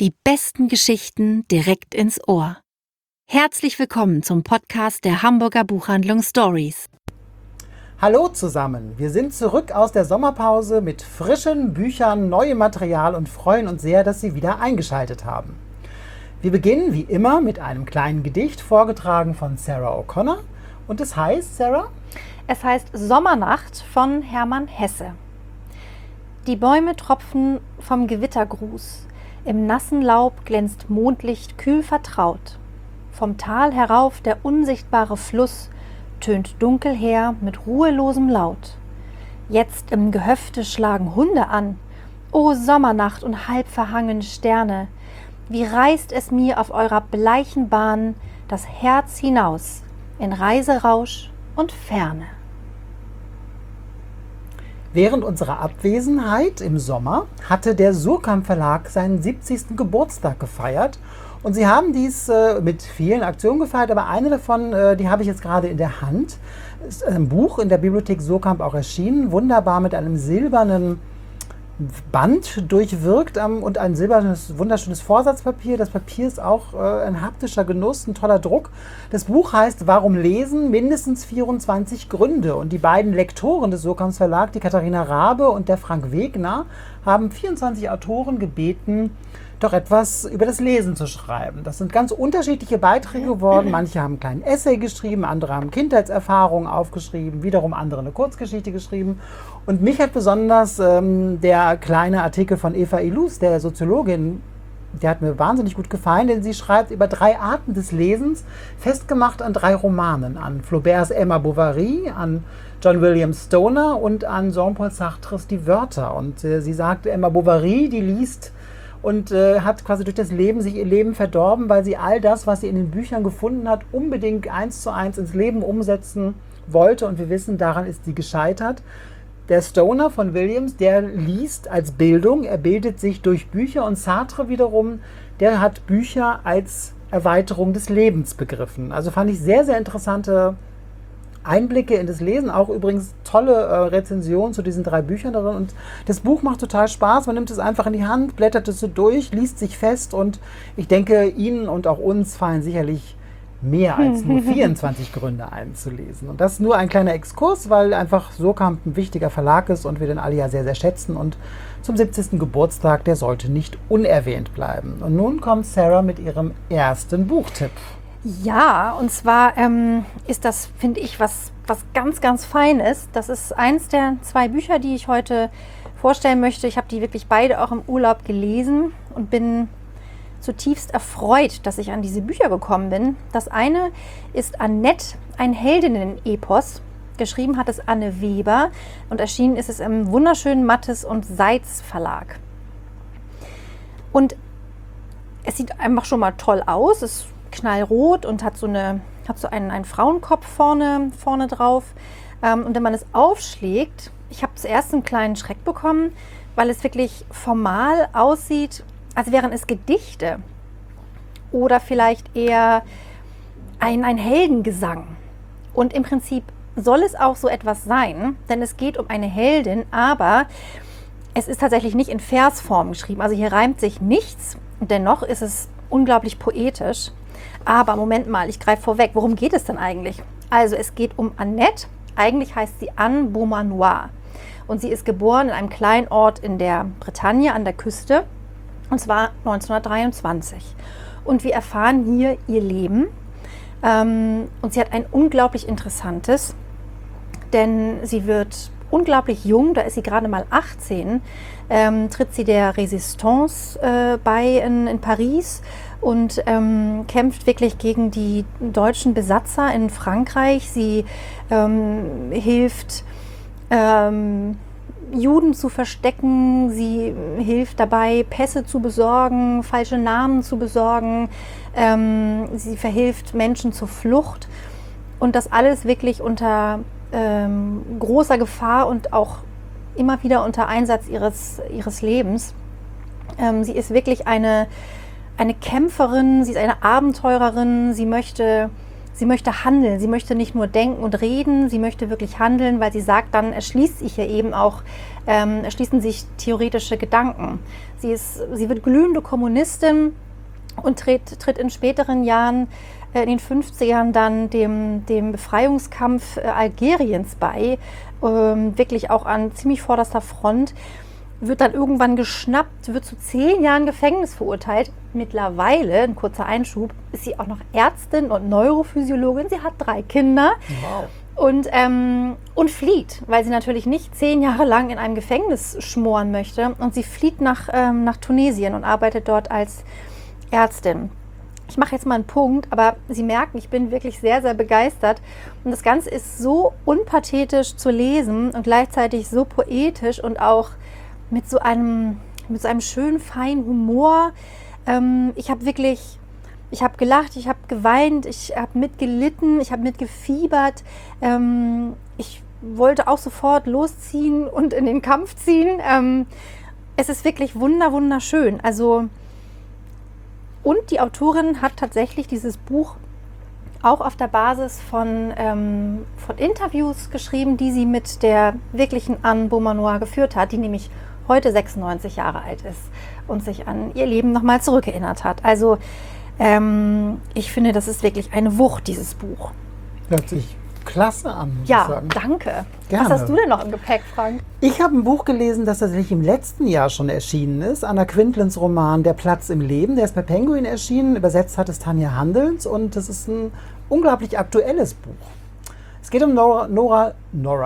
Die besten Geschichten direkt ins Ohr. Herzlich willkommen zum Podcast der Hamburger Buchhandlung Stories. Hallo zusammen, wir sind zurück aus der Sommerpause mit frischen Büchern, neuem Material und freuen uns sehr, dass Sie wieder eingeschaltet haben. Wir beginnen wie immer mit einem kleinen Gedicht, vorgetragen von Sarah O'Connor. Und es heißt, Sarah? Es heißt Sommernacht von Hermann Hesse. Die Bäume tropfen vom Gewittergruß. Im nassen Laub glänzt Mondlicht kühl vertraut. Vom Tal herauf der unsichtbare Fluss tönt dunkel her mit ruhelosem Laut. Jetzt im Gehöfte schlagen Hunde an. O Sommernacht und halb verhangene Sterne, wie reißt es mir auf eurer bleichen Bahn das Herz hinaus in Reiserausch und Ferne. Während unserer Abwesenheit im Sommer hatte der Suhrkamp Verlag seinen 70. Geburtstag gefeiert. Und sie haben dies mit vielen Aktionen gefeiert, aber eine davon, die habe ich jetzt gerade in der Hand. Ist ein Buch in der Bibliothek Suhrkamp auch erschienen, wunderbar mit einem silbernen Band durchwirkt und ein silbernes, wunderschönes Vorsatzpapier. Das Papier ist auch ein haptischer Genuss, ein toller Druck. Das Buch heißt Warum lesen? Mindestens 24 Gründe. Und die beiden Lektoren des Suhrkamp Verlag, die Katharina Rabe und der Frank Wegner, haben 24 Autoren gebeten, doch etwas über das Lesen zu schreiben. Das sind ganz unterschiedliche Beiträge geworden. Manche haben einen kleinen Essay geschrieben, andere haben Kindheitserfahrungen aufgeschrieben, wiederum andere eine Kurzgeschichte geschrieben. Und mich hat besonders der kleine Artikel von Eva Illouz, der Soziologin, der hat mir wahnsinnig gut gefallen, denn sie schreibt über 3 Arten des Lesens, festgemacht an 3 Romanen, an Flauberts Emma Bovary, an John William Stoner und an Jean-Paul Sartres Die Wörter. Und sie sagt, Emma Bovary, die liest und hat quasi durch das Leben sich ihr Leben verdorben, weil sie all das, was sie in den Büchern gefunden hat, unbedingt 1:1 ins Leben umsetzen wollte. Und wir wissen, daran ist sie gescheitert. Der Stoner von Williams, der liest als Bildung, er bildet sich durch Bücher. Und Sartre wiederum, der hat Bücher als Erweiterung des Lebens begriffen. Also fand ich sehr, sehr interessante Einblicke in das Lesen, auch übrigens tolle Rezensionen zu diesen 3 Büchern darin. Und das Buch macht total Spaß, man nimmt es einfach in die Hand, blättert es so durch, liest sich fest und ich denke, Ihnen und auch uns fallen sicherlich mehr als nur 24 Gründe einzulesen. Und das ist nur ein kleiner Exkurs, weil einfach Suhrkamp ein wichtiger Verlag ist und wir den alle ja sehr, sehr schätzen. Und zum 70. Geburtstag, der sollte nicht unerwähnt bleiben. Und nun kommt Sarah mit ihrem ersten Buchtipp. Ja, und zwar ist das, finde ich, was ganz, ganz Feines. Das ist eins der 2 Bücher, die ich heute vorstellen möchte. Ich habe die wirklich beide auch im Urlaub gelesen und bin zutiefst erfreut, dass ich an diese Bücher gekommen bin. Das eine ist Annette, ein Heldinnen-Epos. Geschrieben hat es Anne Weber und erschienen ist es im wunderschönen Mattes und Seitz Verlag. Und es sieht einfach schon mal toll aus. Es ist knallrot und hat so einen Frauenkopf vorne drauf. Und wenn man es aufschlägt, ich habe zuerst einen kleinen Schreck bekommen, weil es wirklich formal aussieht, als wären es Gedichte oder vielleicht eher ein Heldengesang. Und im Prinzip soll es auch so etwas sein, denn es geht um eine Heldin, aber es ist tatsächlich nicht in Versform geschrieben. Also hier reimt sich nichts, dennoch ist es unglaublich poetisch. Aber Moment mal, ich greife vorweg, worum geht es denn eigentlich? Also es geht um Annette, eigentlich heißt sie Anne Beaumanoir und sie ist geboren in einem kleinen Ort in der Bretagne an der Küste und zwar 1923. Und wir erfahren hier ihr Leben und sie hat ein unglaublich interessantes, denn sie wird unglaublich jung, da ist sie gerade mal 18, tritt sie der Resistance bei in Paris und kämpft wirklich gegen die deutschen Besatzer in Frankreich. Sie hilft Juden zu verstecken, sie hilft dabei, Pässe zu besorgen, falsche Namen zu besorgen, sie verhilft Menschen zur Flucht und das alles wirklich unter großer Gefahr und auch immer wieder unter Einsatz ihres Lebens. Sie ist wirklich eine Kämpferin, sie ist eine Abenteurerin, sie möchte sie möchte handeln. Sie möchte nicht nur denken und reden, sie möchte wirklich handeln, weil sie sagt, dann erschließt sich ja eben auch, erschließen sich theoretische Gedanken. Sie wird glühende Kommunistin und tritt in späteren Jahren, in den 50ern, dann dem Befreiungskampf Algeriens bei, wirklich auch an ziemlich vorderster Front, wird dann irgendwann geschnappt, wird zu 10 Jahren Gefängnis verurteilt. Mittlerweile, ein kurzer Einschub, ist sie auch noch Ärztin und Neurophysiologin. Sie hat 3 Kinder. Wow. Und flieht, weil sie natürlich nicht 10 Jahre lang in einem Gefängnis schmoren möchte. Und sie flieht nach Tunesien und arbeitet dort als Ärztin. Ich mache jetzt mal einen Punkt, aber Sie merken, ich bin wirklich sehr, sehr begeistert. Und das Ganze ist so unpathetisch zu lesen und gleichzeitig so poetisch und auch mit so einem schönen, feinen Humor. Ich habe gelacht, ich habe geweint, ich habe mitgelitten, ich habe mitgefiebert. Ich wollte auch sofort losziehen und in den Kampf ziehen. Es ist wirklich wunderschön. Also, und die Autorin hat tatsächlich dieses Buch auch auf der Basis von Interviews geschrieben, die sie mit der wirklichen Anne Beaumanoir geführt hat, die nämlich heute 96 Jahre alt ist und sich an ihr Leben nochmal zurückerinnert hat. Also ich finde, das ist wirklich eine Wucht, dieses Buch. Hört sich klasse an, muss Ja, ich sagen. danke. Gerne. Was hast du denn noch im Gepäck, Frank? Ich habe ein Buch gelesen, das tatsächlich im letzten Jahr schon erschienen ist. Anna Quintlens Roman Der Platz im Leben. Der ist bei Penguin erschienen. Übersetzt hat es Tanja Handels. Und das ist ein unglaublich aktuelles Buch. Es geht um Nora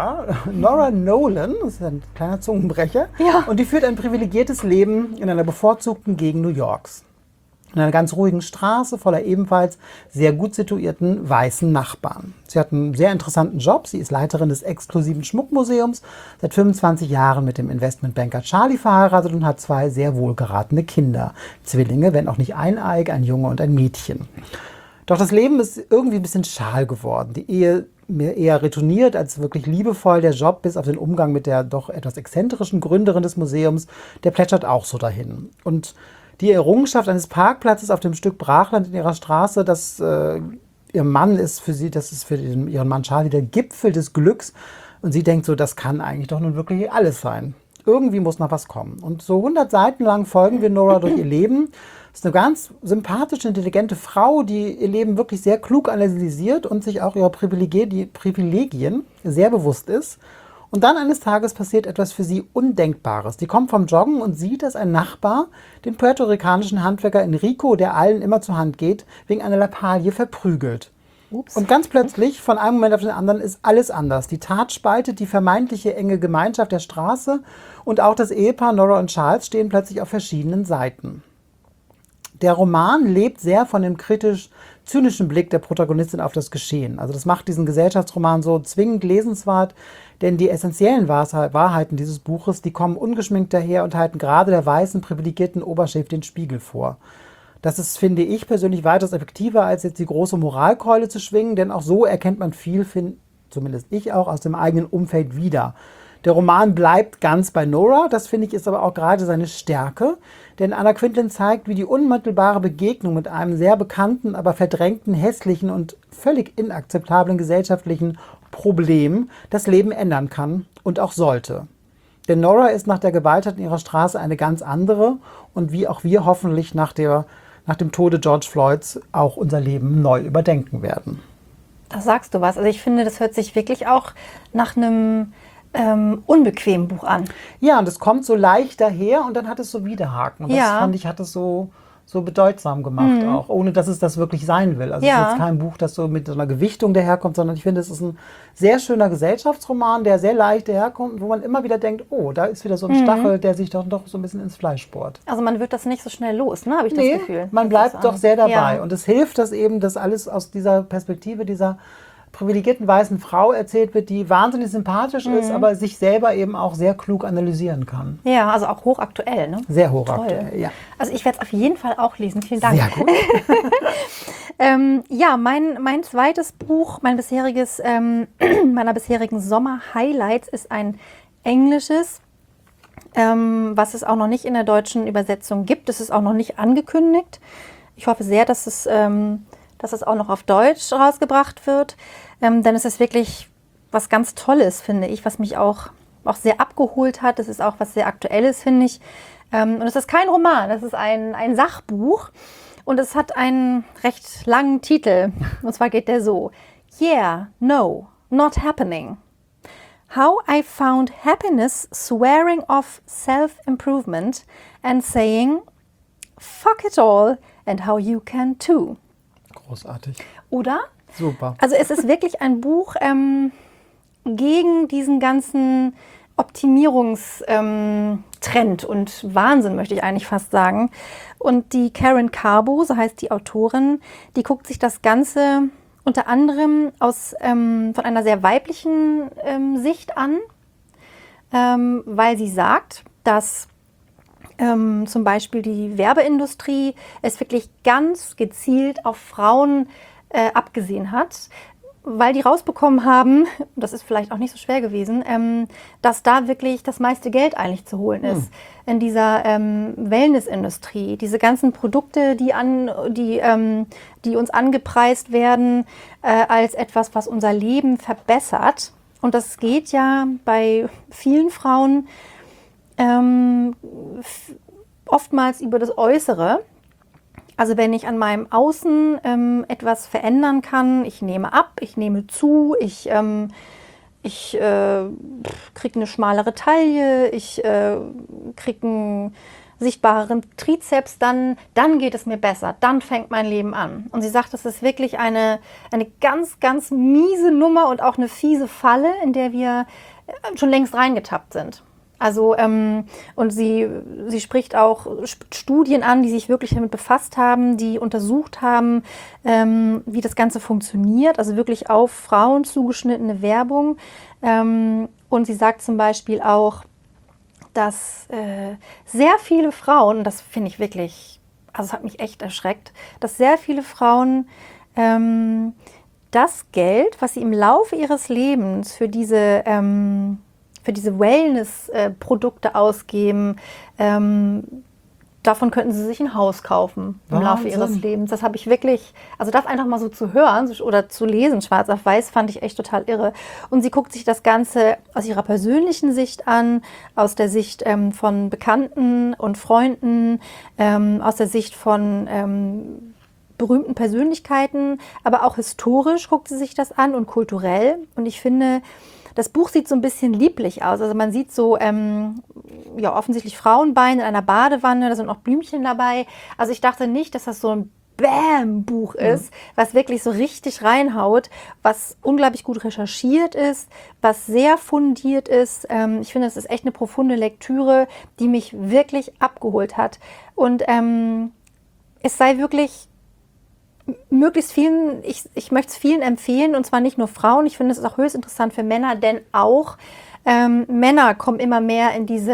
Nolan. Das ist ein kleiner Zungenbrecher. Ja. Und die führt ein privilegiertes Leben in einer bevorzugten Gegend New Yorks. In einer ganz ruhigen Straße voller ebenfalls sehr gut situierten weißen Nachbarn. Sie hat einen sehr interessanten Job. Sie ist Leiterin des exklusiven Schmuckmuseums, seit 25 Jahren mit dem Investmentbanker Charlie verheiratet und hat 2 sehr wohlgeratene Kinder. Zwillinge, wenn auch nicht eineig, ein Junge und ein Mädchen. Doch das Leben ist irgendwie ein bisschen schal geworden. Die Ehe mir eher retourniert als wirklich liebevoll. Der Job, bis auf den Umgang mit der doch etwas exzentrischen Gründerin des Museums, der plätschert auch so dahin. Und die Errungenschaft eines Parkplatzes auf dem Stück Brachland in ihrer Straße, das ihr Mann ist für sie, das ist für ihren Mann Charlie der Gipfel des Glücks. Und sie denkt so, das kann eigentlich doch nun wirklich alles sein. Irgendwie muss noch was kommen. Und so 100 Seiten lang folgen wir Nora durch ihr Leben. Das ist eine ganz sympathische, intelligente Frau, die ihr Leben wirklich sehr klug analysiert und sich auch ihrer Privilegien sehr bewusst ist. Und dann eines Tages passiert etwas für sie Undenkbares. Die kommt vom Joggen und sieht, dass ein Nachbar den puerto-ricanischen Handwerker Enrico, der allen immer zur Hand geht, wegen einer Lappalie verprügelt. Ups. Und ganz plötzlich, von einem Moment auf den anderen, ist alles anders. Die Tat spaltet die vermeintliche enge Gemeinschaft der Straße und auch das Ehepaar Nora und Charles stehen plötzlich auf verschiedenen Seiten. Der Roman lebt sehr von dem kritisch-zynischen Blick der Protagonistin auf das Geschehen. Also das macht diesen Gesellschaftsroman so zwingend lesenswert, denn die essentiellen Wahrheiten dieses Buches, die kommen ungeschminkt daher und halten gerade der weißen, privilegierten Oberschicht den Spiegel vor. Das ist, finde ich persönlich, weitaus effektiver, als jetzt die große Moralkeule zu schwingen, denn auch so erkennt man viel, zumindest ich auch, aus dem eigenen Umfeld wieder. Der Roman bleibt ganz bei Nora, das finde ich ist aber auch gerade seine Stärke, denn Anna Quintlin zeigt, wie die unmittelbare Begegnung mit einem sehr bekannten, aber verdrängten, hässlichen und völlig inakzeptablen gesellschaftlichen Problem das Leben ändern kann und auch sollte. Denn Nora ist nach der Gewalttat in ihrer Straße eine ganz andere und wie auch wir hoffentlich nach dem Tode George Floyds auch unser Leben neu überdenken werden. Da sagst du was. Also ich finde, das hört sich wirklich auch nach einem unbequemen Buch an. Ja, und es kommt so leicht daher und dann hat es so Widerhaken. Und das fand ich, hat es so bedeutsam gemacht auch, ohne dass es das wirklich sein will. Also es ist jetzt kein Buch, das so mit so einer Gewichtung daherkommt, sondern ich finde, es ist ein sehr schöner Gesellschaftsroman, der sehr leicht daherkommt, wo man immer wieder denkt, oh, da ist wieder so ein Stachel, der sich doch so ein bisschen ins Fleisch bohrt. Also man wird das nicht so schnell los, ne? Habe ich das Gefühl. Man bleibt doch sehr dabei. Und es hilft, dass eben das alles aus dieser Perspektive dieser privilegierten weißen Frau erzählt wird, die wahnsinnig sympathisch ist, aber sich selber eben auch sehr klug analysieren kann. Ja, also auch hochaktuell, ne? Sehr hochaktuell, ja. Also ich werde es auf jeden Fall auch lesen. Vielen Dank. Sehr gut. Ja, mein zweites Buch, meiner bisherigen Sommer-Highlights ist ein englisches, was es auch noch nicht in der deutschen Übersetzung gibt. Es ist auch noch nicht angekündigt. Ich hoffe sehr, dass dass es auch noch auf Deutsch rausgebracht wird. Denn es ist wirklich was ganz Tolles, finde ich, was mich auch sehr abgeholt hat. Es ist auch was sehr Aktuelles, finde ich. Und es ist kein Roman, es ist ein Sachbuch. Und es hat einen recht langen Titel. Und zwar geht der so: Yeah, no, not happening. How I found happiness swearing off self-improvement and saying, fuck it all and how you can too. Großartig. Oder? Super. Also es ist wirklich ein Buch gegen diesen ganzen Optimierungstrend und Wahnsinn, möchte ich eigentlich fast sagen. Und die Karen Carbo, so heißt die Autorin, die guckt sich das Ganze unter anderem von einer sehr weiblichen Sicht an, weil sie sagt, dass zum Beispiel die Werbeindustrie es wirklich ganz gezielt auf Frauen abgesehen hat, weil die rausbekommen haben, das ist vielleicht auch nicht so schwer gewesen, dass da wirklich das meiste Geld eigentlich zu holen ist in dieser Wellnessindustrie. Diese ganzen Produkte, die uns angepreist werden als etwas, was unser Leben verbessert. Und das geht ja bei vielen Frauen oftmals über das Äußere. Also wenn ich an meinem Außen etwas verändern kann, ich nehme ab, ich nehme zu, ich kriege eine schmalere Taille, ich kriege einen sichtbareren Trizeps, dann geht es mir besser, dann fängt mein Leben an. Und sie sagt, das ist wirklich eine ganz, ganz miese Nummer und auch eine fiese Falle, in der wir schon längst reingetappt sind. Also, und sie spricht auch Studien an, die sich wirklich damit befasst haben, die untersucht haben, wie das Ganze funktioniert, also wirklich auf Frauen zugeschnittene Werbung. Und sie sagt zum Beispiel auch, dass sehr viele Frauen, das finde ich wirklich, also es hat mich echt erschreckt, dass sehr viele Frauen das Geld, was sie im Laufe ihres Lebens für diese Wellness-Produkte ausgeben, davon könnten sie sich ein Haus kaufen im Laufe ihres Lebens. Das habe ich wirklich, also das einfach mal so zu hören oder zu lesen, schwarz auf weiß, fand ich echt total irre. Und sie guckt sich das Ganze aus ihrer persönlichen Sicht an, aus der Sicht von Bekannten und Freunden, aus der Sicht von berühmten Persönlichkeiten, aber auch historisch guckt sie sich das an und kulturell. Und ich finde, das Buch sieht so ein bisschen lieblich aus. Also man sieht so offensichtlich Frauenbeine in einer Badewanne, da sind auch Blümchen dabei. Also ich dachte nicht, dass das so ein Bam-Buch ist, was wirklich so richtig reinhaut, was unglaublich gut recherchiert ist, was sehr fundiert ist. Ich finde, das ist echt eine profunde Lektüre, die mich wirklich abgeholt hat. Und es sei wirklich möglichst vielen, ich möchte es vielen empfehlen, und zwar nicht nur Frauen. Ich finde, es ist auch höchst interessant für Männer, denn auch Männer kommen immer mehr in diese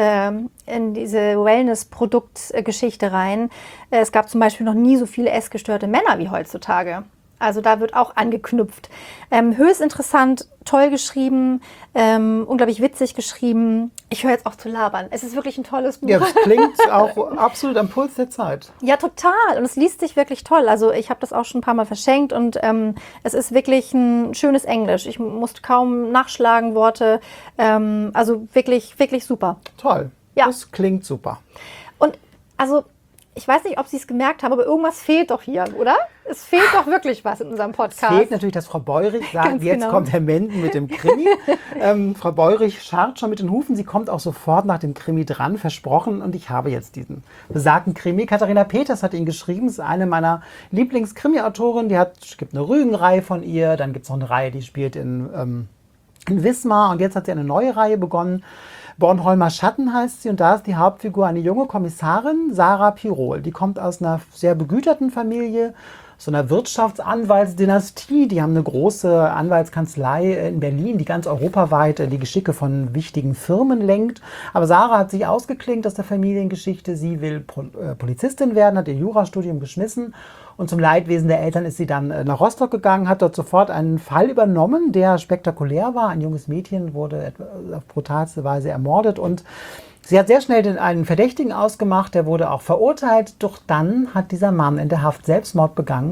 Wellness-Produktgeschichte rein. Es gab zum Beispiel noch nie so viele essgestörte Männer wie heutzutage. Also da wird auch angeknüpft. Höchst interessant, toll geschrieben, unglaublich witzig geschrieben. Ich höre jetzt auf zu labern. Es ist wirklich ein tolles Buch. Ja, es klingt auch absolut am Puls der Zeit. Ja, total. Und es liest sich wirklich toll. Also ich habe das auch schon ein paar Mal verschenkt und es ist wirklich ein schönes Englisch. Ich musste kaum nachschlagen, Worte. Also wirklich, wirklich super. Toll. Ja. Das klingt super. Und also ich weiß nicht, ob Sie es gemerkt haben, aber irgendwas fehlt doch hier, oder? Es fehlt doch wirklich was in unserem Podcast. Es fehlt natürlich, dass Frau Beurich sagt, Ganz jetzt genau. kommt Herr Menden mit dem Krimi. Frau Beurich scharrt schon mit den Hufen. Sie kommt auch sofort nach dem Krimi dran, versprochen. Und ich habe jetzt diesen besagten Krimi. Katharina Peters hat ihn geschrieben. Das ist eine meiner Lieblings-Krimi-Autoren. Es gibt eine Rügenreihe von ihr. Dann gibt es noch eine Reihe, die spielt in Wismar. Und jetzt hat sie eine neue Reihe begonnen. Bornholmer Schatten heißt sie, und da ist die Hauptfigur eine junge Kommissarin, Sarah Pirol. Die kommt aus einer sehr begüterten Familie, so einer Wirtschaftsanwaltsdynastie. Die haben eine große Anwaltskanzlei in Berlin, die ganz europaweit die Geschicke von wichtigen Firmen lenkt. Aber Sarah hat sich ausgeklinkt aus der Familiengeschichte. Sie will Polizistin werden, hat ihr Jurastudium geschmissen. Und zum Leidwesen der Eltern ist sie dann nach Rostock gegangen, hat dort sofort einen Fall übernommen, der spektakulär war. Ein junges Mädchen wurde auf brutalste Weise ermordet und sie hat sehr schnell einen Verdächtigen ausgemacht, der wurde auch verurteilt. Doch dann hat dieser Mann in der Haft Selbstmord begangen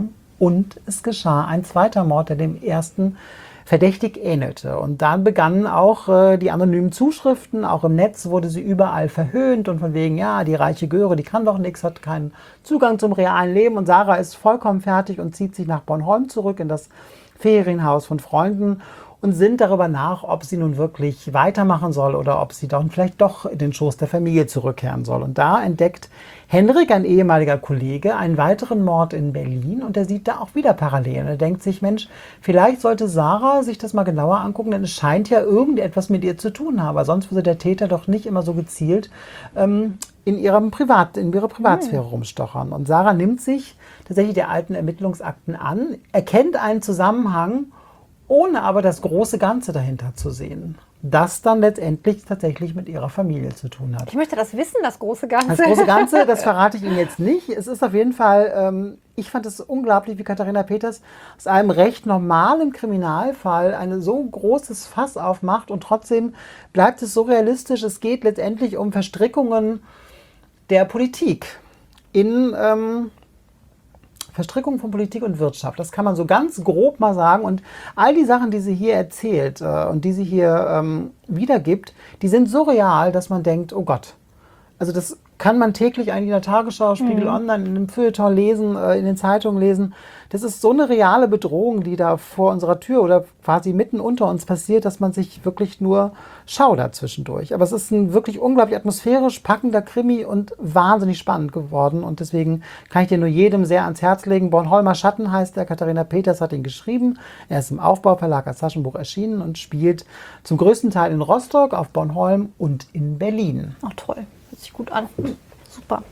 und es geschah ein zweiter Mord, der dem ersten verdächtig ähnelte. Und dann begannen auch die anonymen Zuschriften, auch im Netz wurde sie überall verhöhnt und von wegen, ja, die reiche Göre, die kann doch nichts, hat keinen Zugang zum realen Leben und Sarah ist vollkommen fertig und zieht sich nach Bornholm zurück in das Ferienhaus von Freunden und sinnt darüber nach, ob sie nun wirklich weitermachen soll oder ob sie dann vielleicht doch in den Schoß der Familie zurückkehren soll. Und da entdeckt Henrik, ein ehemaliger Kollege, einen weiteren Mord in Berlin und er sieht da auch wieder Parallelen. Er denkt sich, Mensch, vielleicht sollte Sarah sich das mal genauer angucken, denn es scheint ja irgendetwas mit ihr zu tun haben, weil sonst würde der Täter doch nicht immer so gezielt in ihrer Privatsphäre rumstochern. Und Sarah nimmt sich tatsächlich der alten Ermittlungsakten an, erkennt einen Zusammenhang, ohne aber das große Ganze dahinter zu sehen, das dann letztendlich tatsächlich mit ihrer Familie zu tun hat. Ich möchte das wissen, das große Ganze. Das große Ganze, das verrate ich Ihnen jetzt nicht. Es ist auf jeden Fall, ich fand es unglaublich, wie Katharina Peters aus einem recht normalen Kriminalfall ein so großes Fass aufmacht und trotzdem bleibt es so realistisch. Es geht letztendlich um Verstrickungen der Politik in Verstrickung von Politik und Wirtschaft. Das kann man so ganz grob mal sagen. Und all die Sachen, die sie hier erzählt und die sie hier wiedergibt, die sind so real, dass man denkt, oh Gott. Also das kann man täglich eigentlich in der Tagesschau, Spiegel Online, in dem Feuilleton lesen, in den Zeitungen lesen. Das ist so eine reale Bedrohung, die da vor unserer Tür oder quasi mitten unter uns passiert, dass man sich wirklich nur schaudert zwischendurch. Aber es ist ein wirklich unglaublich atmosphärisch packender Krimi und wahnsinnig spannend geworden. Und deswegen kann ich dir nur jedem sehr ans Herz legen. Bornholmer Schatten heißt der. Katharina Peters hat ihn geschrieben. Er ist im Aufbauverlag als Taschenbuch erschienen und spielt zum größten Teil in Rostock, auf Bornholm und in Berlin. Ach toll, hört sich gut an. Super.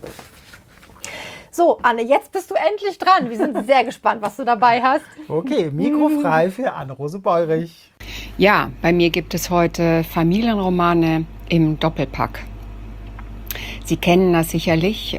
So, Anne, jetzt bist du endlich dran. Wir sind sehr gespannt, was du dabei hast. Okay, Mikro frei für Anne-Rose Beurich. Ja, bei mir gibt es heute Familienromane im Doppelpack. Sie kennen das sicherlich.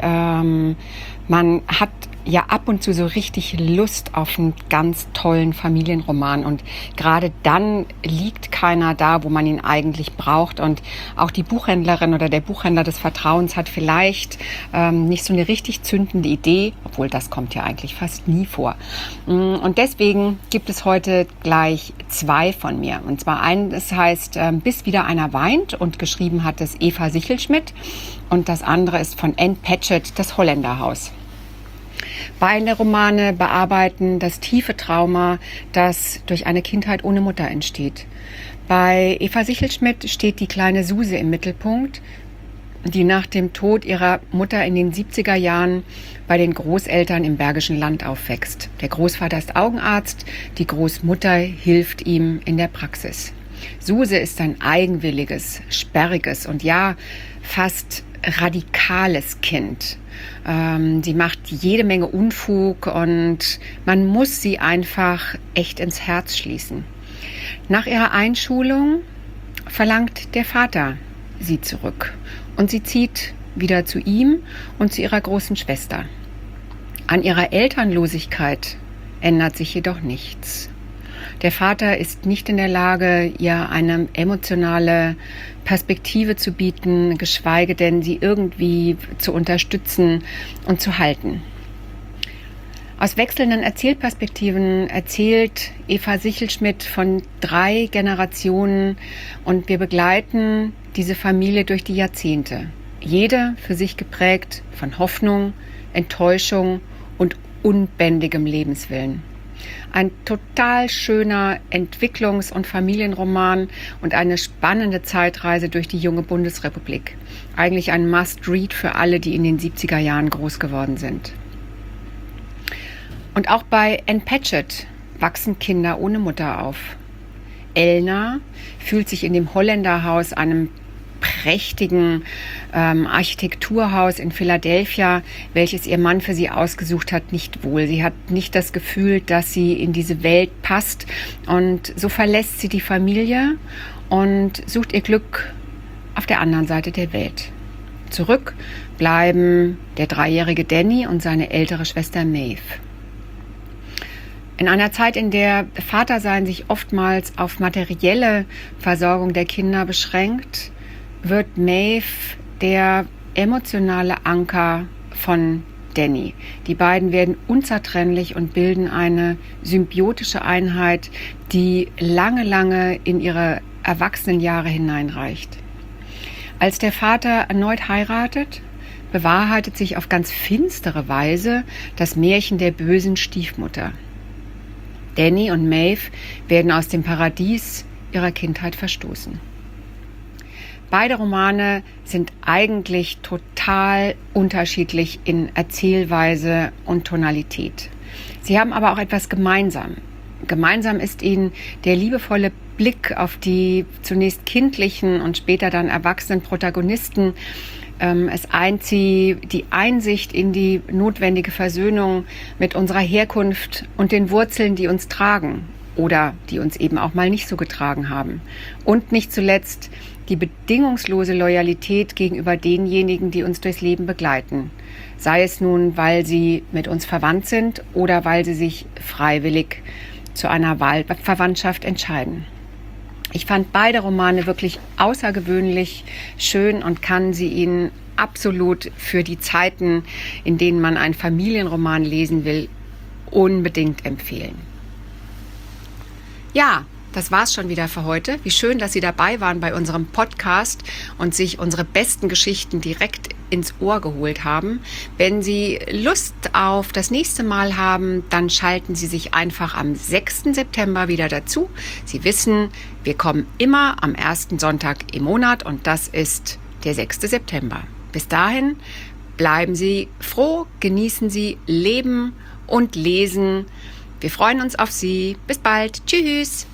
Man hat ja ab und zu so richtig Lust auf einen ganz tollen Familienroman und gerade dann liegt keiner da, wo man ihn eigentlich braucht und auch die Buchhändlerin oder der Buchhändler des Vertrauens hat vielleicht nicht so eine richtig zündende Idee, obwohl das kommt ja eigentlich fast nie vor. Und deswegen gibt es heute gleich zwei von mir und zwar eines heißt Bis wieder einer weint und geschrieben hat es Eva Sichelschmidt und das andere ist von Anne Patchett, das Holländerhaus. Beide Romane bearbeiten das tiefe Trauma, das durch eine Kindheit ohne Mutter entsteht. Bei Eva Sichelschmidt steht die kleine Suse im Mittelpunkt, die nach dem Tod ihrer Mutter in den 70er Jahren bei den Großeltern im Bergischen Land aufwächst. Der Großvater ist Augenarzt, die Großmutter hilft ihm in der Praxis. Suse ist ein eigenwilliges, sperriges und ja, fast radikales Kind. Sie macht jede Menge Unfug und man muss sie einfach echt ins Herz schließen. Nach ihrer Einschulung verlangt der Vater sie zurück und sie zieht wieder zu ihm und zu ihrer großen Schwester. An ihrer Elternlosigkeit ändert sich jedoch nichts. Der Vater ist nicht in der Lage, ihr eine emotionale Perspektive zu bieten, geschweige denn sie irgendwie zu unterstützen und zu halten. Aus wechselnden Erzählperspektiven erzählt Eva Sichelschmidt von 3 Generationen und wir begleiten diese Familie durch die Jahrzehnte. Jede für sich geprägt von Hoffnung, Enttäuschung und unbändigem Lebenswillen. Ein total schöner Entwicklungs- und Familienroman und eine spannende Zeitreise durch die junge Bundesrepublik. Eigentlich ein Must-Read für alle, die in den 70er Jahren groß geworden sind. Und auch bei Anne Patchett wachsen Kinder ohne Mutter auf. Elna fühlt sich in dem Holländerhaus, einem prächtigen Architekturhaus in Philadelphia, welches ihr Mann für sie ausgesucht hat, nicht wohl. Sie hat nicht das Gefühl, dass sie in diese Welt passt und so verlässt sie die Familie und sucht ihr Glück auf der anderen Seite der Welt. Zurück bleiben der 3-jährige Danny und seine ältere Schwester Maeve. In einer Zeit, in der Vatersein sich oftmals auf materielle Versorgung der Kinder beschränkt, wird Maeve der emotionale Anker von Danny. Die beiden werden unzertrennlich und bilden eine symbiotische Einheit, die lange, lange in ihre Erwachsenenjahre hineinreicht. Als der Vater erneut heiratet, bewahrheitet sich auf ganz finstere Weise das Märchen der bösen Stiefmutter. Danny und Maeve werden aus dem Paradies ihrer Kindheit verstoßen. Beide Romane sind eigentlich total unterschiedlich in Erzählweise und Tonalität. Sie haben aber auch etwas gemeinsam. Gemeinsam ist ihnen der liebevolle Blick auf die zunächst kindlichen und später dann erwachsenen Protagonisten. Es eint sie die Einsicht in die notwendige Versöhnung mit unserer Herkunft und den Wurzeln, die uns tragen oder die uns eben auch mal nicht so getragen haben. Und nicht zuletzt die bedingungslose Loyalität gegenüber denjenigen, die uns durchs Leben begleiten. Sei es nun, weil sie mit uns verwandt sind oder weil sie sich freiwillig zu einer Wahlverwandtschaft entscheiden. Ich fand beide Romane wirklich außergewöhnlich schön und kann sie Ihnen absolut für die Zeiten, in denen man einen Familienroman lesen will, unbedingt empfehlen. Ja, das war's schon wieder für heute. Wie schön, dass Sie dabei waren bei unserem Podcast und sich unsere besten Geschichten direkt ins Ohr geholt haben. Wenn Sie Lust auf das nächste Mal haben, dann schalten Sie sich einfach am 6. September wieder dazu. Sie wissen, wir kommen immer am ersten Sonntag im Monat und das ist der 6. September. Bis dahin bleiben Sie froh, genießen Sie Leben und Lesen. Wir freuen uns auf Sie. Bis bald. Tschüss.